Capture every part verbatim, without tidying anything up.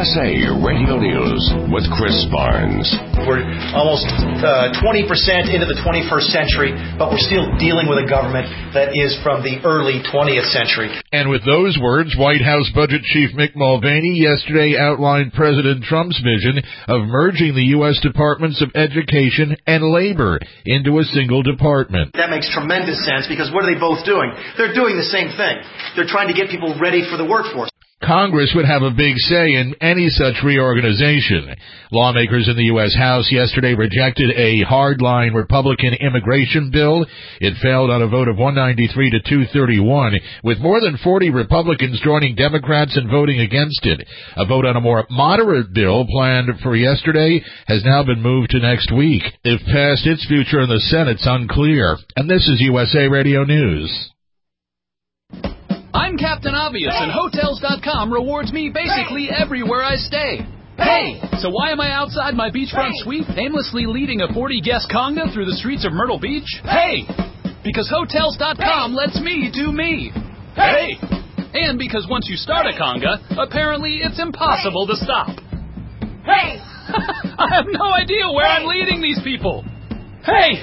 S A Radio News with Chris Barnes. We're almost uh, twenty percent into the twenty-first century, but we're still dealing with a government that is from the early twentieth century. And with those words, White House Budget Chief Mick Mulvaney yesterday outlined President Trump's vision of merging the U S Departments of Education and Labor into a single department. That makes tremendous sense because what are they both doing? They're doing the same thing. They're trying to get people ready for the workforce. Congress would have a big say in any such reorganization. Lawmakers in the U S House yesterday rejected a hardline Republican immigration bill. It failed on a vote of one ninety-three to two thirty-one, with more than forty Republicans joining Democrats in voting against it. A vote on a more moderate bill planned for yesterday has now been moved to next week. If passed, its future in the Senate's unclear. And this is U S A Radio News. I'm Captain Obvious, and Hotels dot com rewards me basically everywhere I stay. Hey! So why am I outside my beachfront suite aimlessly leading a forty-guest conga through the streets of Myrtle Beach? Hey! Because Hotels dot com lets me do me. Hey! And because once you start a conga, apparently it's impossible to stop. Hey! I have no idea where I'm leading these people. Hey!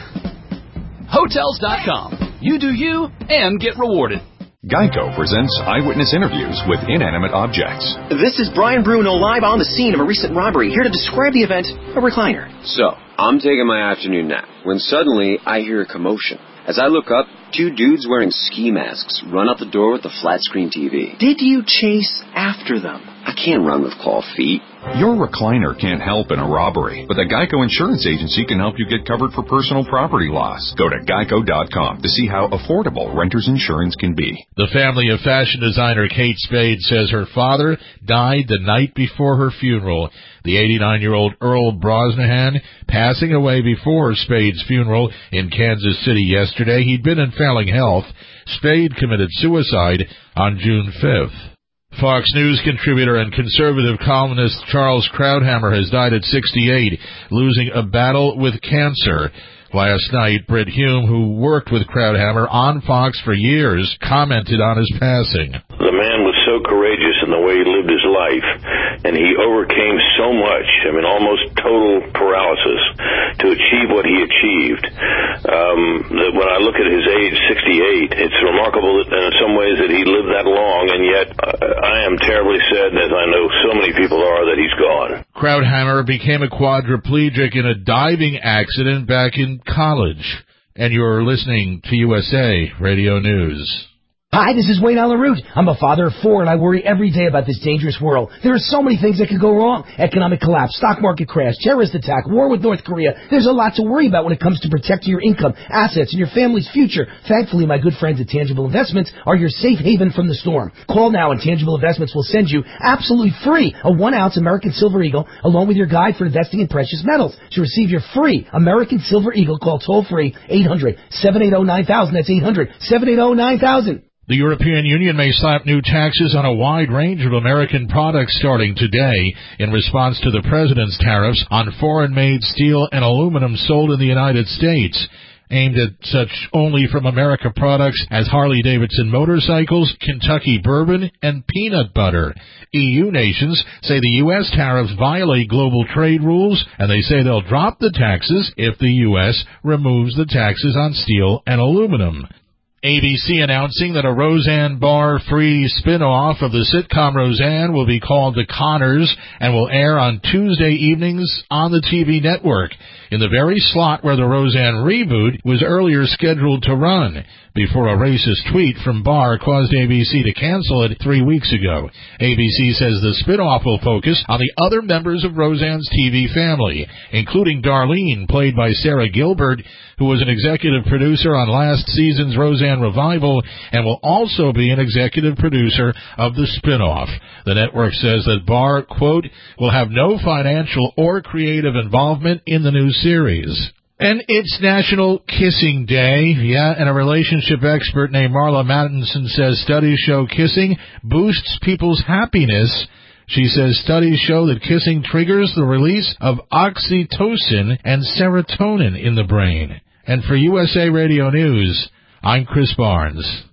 Hotels dot com. You do you and get rewarded. Geico presents eyewitness interviews with inanimate objects. This is Brian Bruno live on the scene of a recent robbery, here to describe the event, a recliner. So, I'm taking my afternoon nap when suddenly I hear a commotion. As I look up, two dudes wearing ski masks run out the door with a flat-screen T V. Did you chase after them? I can't run with claw feet. Your recliner can't help in a robbery, but the Geico Insurance Agency can help you get covered for personal property loss. Go to Geico dot com to see how affordable renter's insurance can be. The family of fashion designer Kate Spade says her father died the night before her funeral. The eighty-nine-year-old Earl Brosnahan passing away before Spade's funeral in Kansas City yesterday. He'd been in failing health. Spade committed suicide on June fifth. Fox News contributor and conservative columnist Charles Krauthammer has died at sixty-eight, losing a battle with cancer. Last night, Brit Hume, who worked with Krauthammer on Fox for years, commented on his passing. The man was so courageous in the way he lived his life, and he overcame so much, I mean, almost total paralysis, to achieve what he achieved. Um, that when I look at his age, sixty-eight, it's remarkable that in some ways that he lived that long, and yet uh, I am terribly sad, as I know so many people are, that he's gone. Krauthammer became a quadriplegic in a diving accident back in college. And you're listening to U S A Radio News. Hi, this is Wayne Allen Root. I'm a father of four, and I worry every day about this dangerous world. There are so many things that could go wrong. Economic collapse, stock market crash, terrorist attack, war with North Korea. There's a lot to worry about when it comes to protecting your income, assets, and your family's future. Thankfully, my good friends at Tangible Investments are your safe haven from the storm. Call now, and Tangible Investments will send you absolutely free a one-ounce American Silver Eagle along with your guide for investing in precious metals. To receive your free American Silver Eagle, call toll-free eight hundred, seven eight zero, nine thousand. That's eight hundred, seven eight zero, nine thousand. The European Union may slap new taxes on a wide range of American products starting today in response to the president's tariffs on foreign-made steel and aluminum sold in the United States, aimed at such only from America products as Harley-Davidson motorcycles, Kentucky bourbon, and peanut butter. E U nations say the U S tariffs violate global trade rules, and they say they'll drop the taxes if the U S removes the taxes on steel and aluminum. A B C announcing that a Roseanne Barr-free spin-off of the sitcom Roseanne will be called The Conners and will air on Tuesday evenings on the T V network, in the very slot where the Roseanne reboot was earlier scheduled to run, before a racist tweet from Barr caused A B C to cancel it three weeks ago. A B C says the spin-off will focus on the other members of Roseanne's T V family, including Darlene, played by Sarah Gilbert, who was an executive producer on last season's Roseanne revival and will also be an executive producer of the spin-off. The network says that Barr, quote, will have no financial or creative involvement in the new series. And it's National Kissing Day. Yeah, and a relationship expert named Marla Mattinson says studies show kissing boosts people's happiness. She says studies show that kissing triggers the release of oxytocin and serotonin in the brain. And for U S A Radio News, I'm Chris Barnes.